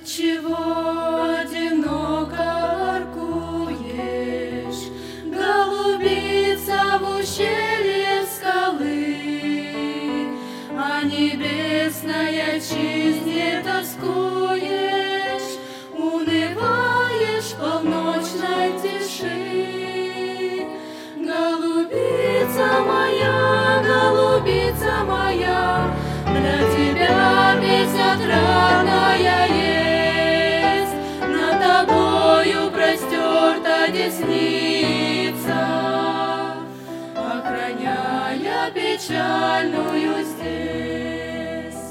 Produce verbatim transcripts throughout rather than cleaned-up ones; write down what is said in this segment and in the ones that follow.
Отчего одиноко воркуешь, голубица в ущелье скалы, а небесная чисть тоскуешь, унываешь в полночной тиши. Голубица моя, голубица моя, для тебя песня отрадная есть, над тобою простерта десница, охраняя печальную здесь.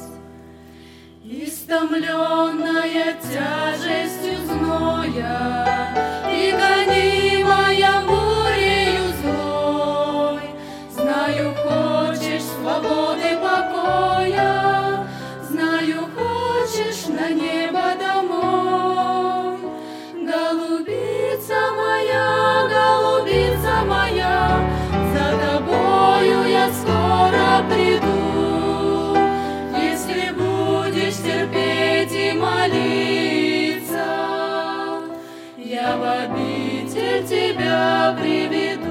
Истомленная тяжестью зноя и гонимая бурею злой, знаю, хочешь свободы, покоя, знаю, хочешь на небо домой. Голубица моя, голубица моя, за тобою я скоро приду, если будешь терпеть и молиться, я в обитель тебя приведу.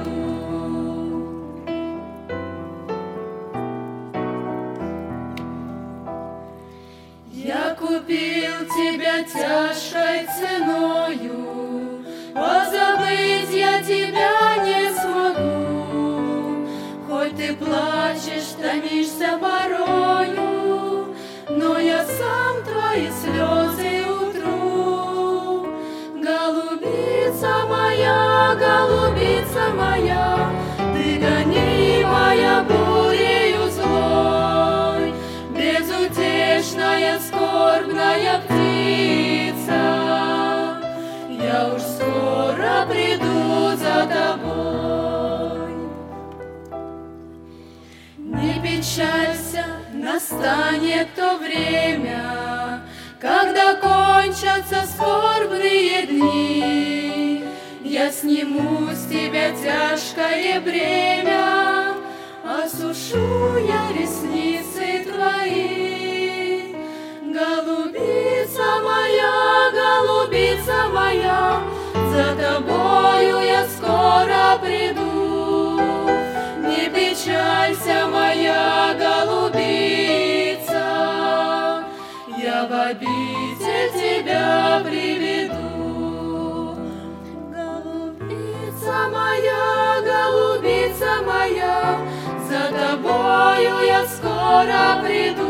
Я купил тебя тяжкой ценою, позабыть я тебя не смогу. Хоть ты плачешь, томишься порою, но я сам твои слезы утру. Голубица моя, голубица моя, ты гонимая бурею злой, безутешная скорбная птица, я уж скоро приду за тобой. Не печалься, настанет то время, когда кончатся скорбные дни, я сниму с тебя тяжкое бремя, осушу я ресницы твои. Голубица моя, голубица моя, за тобою я скоро приду. Не печалься, моя голубица, я в обитель тебя приведу. Голубица моя, голубица моя, за тобою я скоро приду.